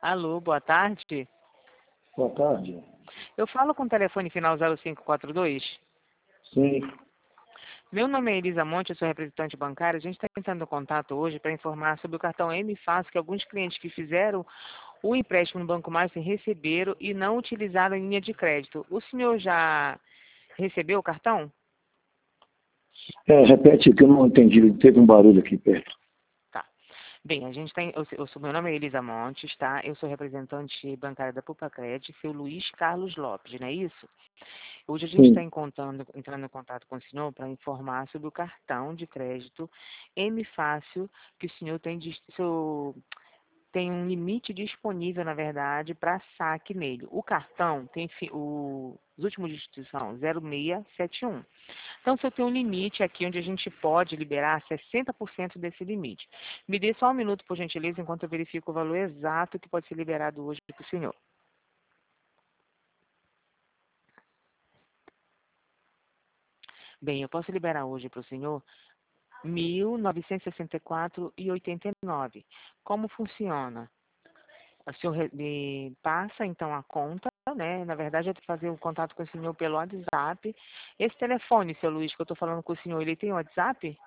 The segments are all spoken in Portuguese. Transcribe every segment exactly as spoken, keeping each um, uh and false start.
Alô, boa tarde. Boa tarde. Eu falo com o telefone final zero cinco quatro dois? Sim. Meu nome é Elisa Monte, eu sou representante bancária. A gente está entrando contato hoje para informar sobre o cartão M Fácil que alguns clientes que fizeram o empréstimo no Banco Master receberam e não utilizaram a linha de crédito. O senhor já recebeu o cartão? É, repete que eu não entendi. Teve um barulho aqui perto. Tá. Bem, a gente tem. Eu, eu sou, meu nome é Elisa Montes, tá? Eu sou representante bancária da Pupacred, seu Luiz Carlos Lopes, não é isso? Hoje a gente está Sim. entrando em contato com o senhor para informar sobre o cartão de crédito M Fácil que o senhor tem, de, seu, tem um limite disponível, na verdade, para saque nele. O cartão tem fi, o, os últimos dígitos são zero seis sete um. Então, o senhor tem um limite aqui onde a gente pode liberar sessenta por cento desse limite. Me dê só um minuto, por gentileza, enquanto eu verifico o valor exato que pode ser liberado hoje para o senhor. Bem, eu posso liberar hoje para o senhor mil novecentos e sessenta e quatro reais e oitenta e nove. Como funciona? O senhor me passa, então, a conta, né? Na verdade, eu tenho que fazer o contato com o senhor pelo WhatsApp. Esse telefone, seu Luiz, que eu estou falando com o senhor, ele tem WhatsApp?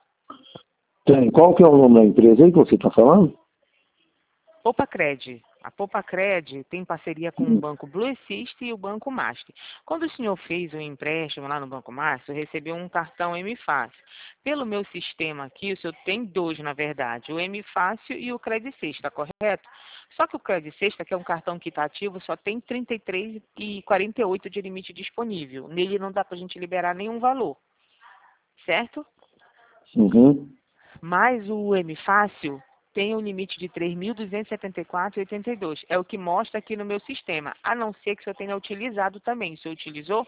Tem. Qual que é o nome da empresa aí que você está falando? Pupacred. A Pupacred tem parceria com o Banco Blue Assist e o Banco Master. Quando o senhor fez o empréstimo lá no Banco Master, recebeu um cartão M Fácil. Pelo meu sistema aqui, o senhor tem dois, na verdade, o M Fácil e o Credit Sexta, correto? Só que o Credit Sexta, que é um cartão que está ativo, só tem trinta e três reais e quarenta e oito de limite disponível. Nele não dá para a gente liberar nenhum valor, certo? Uhum. Mas o M Fácil tem um limite de três mil duzentos e setenta e quatro reais e oitenta e dois. É o que mostra aqui no meu sistema, a não ser que o senhor tenha utilizado também. O senhor utilizou?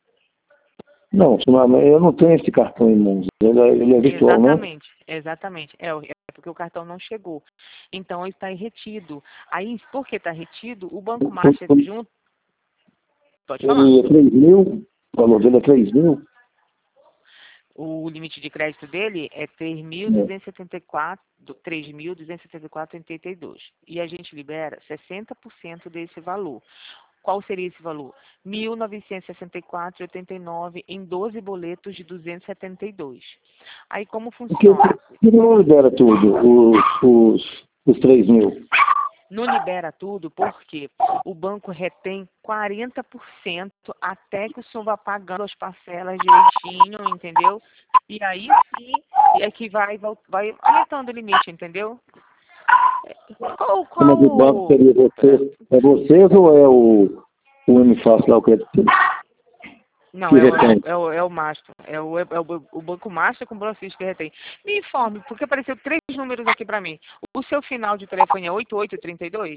Não, eu não tenho esse cartão em mãos. Ele é, ele é virtual, né? Exatamente, exatamente. É, é porque o cartão não chegou. Então, ele está retido. Aí, porque está retido, o Banco Master junto... Pode falar. Ele é três mil? O valor dele é três mil? O limite de crédito dele é três mil duzentos e setenta e quatro reais, três mil duzentos e setenta e quatro reais e oitenta e dois. E a gente libera sessenta por cento desse valor. Qual seria esse valor? mil novecentos e sessenta e quatro reais e oitenta e nove em doze boletos de duzentos e setenta e dois. Aí como Porque funciona? ele não libera tudo, os, os, os três mil. Não libera tudo porque o banco retém quarenta por cento até que o senhor vá pagando as parcelas direitinho, entendeu? E aí sim é que vai, vai aumentando o limite, entendeu? Qual, Como é que o banco qual... seria você? É vocês ou é o, o M Fácil lá, o crédito? Não, Que é o, é o, retém? é o, é o Master. É o, é o, o Banco Master com o Brocist que retém. Me informe, porque apareceu três números aqui para mim. O seu final de telefone é oito oito três dois?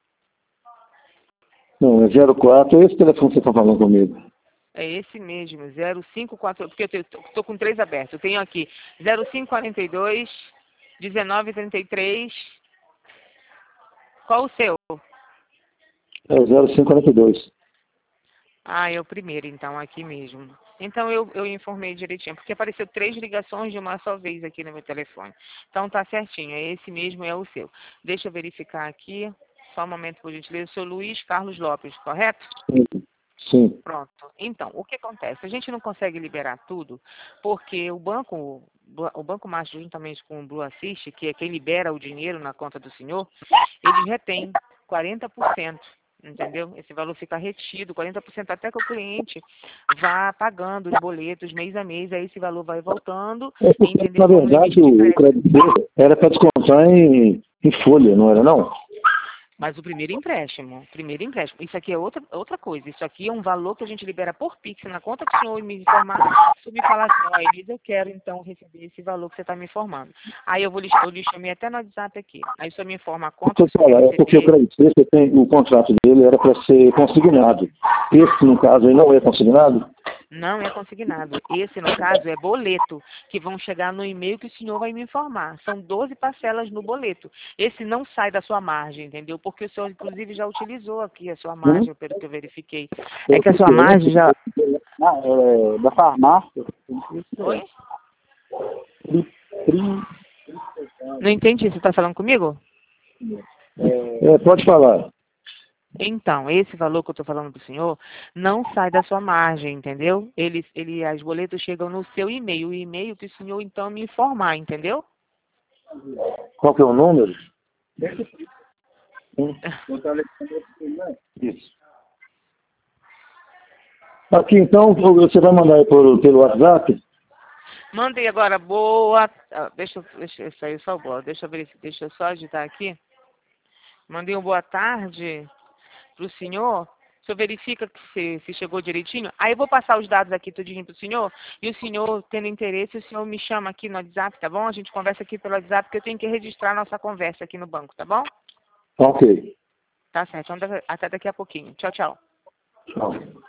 Não, é zero quatro. É esse telefone que você está falando comigo. É esse mesmo, zero cinco quatro, porque eu estou com três abertos. Eu tenho aqui zero cinco quatro dois, dezenove trinta e três. Qual o seu? É o zero cinco quatro dois. Ah, é o primeiro, então, aqui mesmo. Então, eu, eu informei direitinho, porque apareceu três ligações de uma só vez aqui no meu telefone. Então, tá certinho, é esse mesmo, é o seu. Deixa eu verificar aqui, só um momento, por gentileza. Eu sou Luiz Carlos Lopes, correto? Sim. Sim. Pronto. Então, o que acontece? A gente não consegue liberar tudo, porque o banco, o Banco Master, juntamente com o Blue Assist, que é quem libera o dinheiro na conta do senhor, eles retêm quarenta por cento. Entendeu? Esse valor fica retido, quarenta por cento, até que o cliente vá pagando os boletos mês a mês, aí esse valor vai voltando, É porque, entendeu? na Como limite verdade, de o crédito. crédito dele era para descontar em, em folha, não era não? Mas o primeiro empréstimo, primeiro empréstimo, isso aqui é outra, outra coisa. Isso aqui é um valor que a gente libera por Pix na conta que o senhor me informar. Se eu me falar assim, ó, Elisa, eu quero então receber esse valor que você está me informando. Aí eu vou lhe, eu lhe chamei até no WhatsApp aqui. Aí o senhor me informa a conta que o senhor Falar, quer é porque o receber. crédito dele, tem, o contrato dele era para ser consignado. Esse, no caso, aí não é consignado? Não é consignado. Esse, no caso, é boleto, que vão chegar no e-mail que o senhor vai me informar. São doze parcelas no boleto. Esse não sai da sua margem, entendeu? Porque o senhor, inclusive, já utilizou aqui a sua Hum? margem, pelo que eu verifiquei. É que a sua margem já... Ah, é, da farmácia. Oi? Não entendi. Você está falando comigo? É, pode falar. Então, esse valor que eu estou falando para o senhor não sai da sua margem, entendeu? Ele, ele, as boletas chegam no seu e-mail, o e-mail que o senhor então me informar, entendeu? Qual que é o número? Hum. Isso. Aqui então, você vai mandar aí por, pelo WhatsApp? Mandei agora, boa. ah, Deixa, eu- deixa eu sair só boa. Deixa eu ver, se- deixa eu só agitar aqui. Mandei um boa tarde para o senhor. O senhor verifica que se, se chegou direitinho. Aí eu vou passar os dados aqui tudinho para o senhor. E o senhor, tendo interesse, o senhor me chama aqui no WhatsApp, tá bom? A gente conversa aqui pelo WhatsApp, porque eu tenho que registrar a nossa conversa aqui no banco, tá bom? Ok. Tá certo. Então, até daqui a pouquinho. Tchau, tchau. Tchau.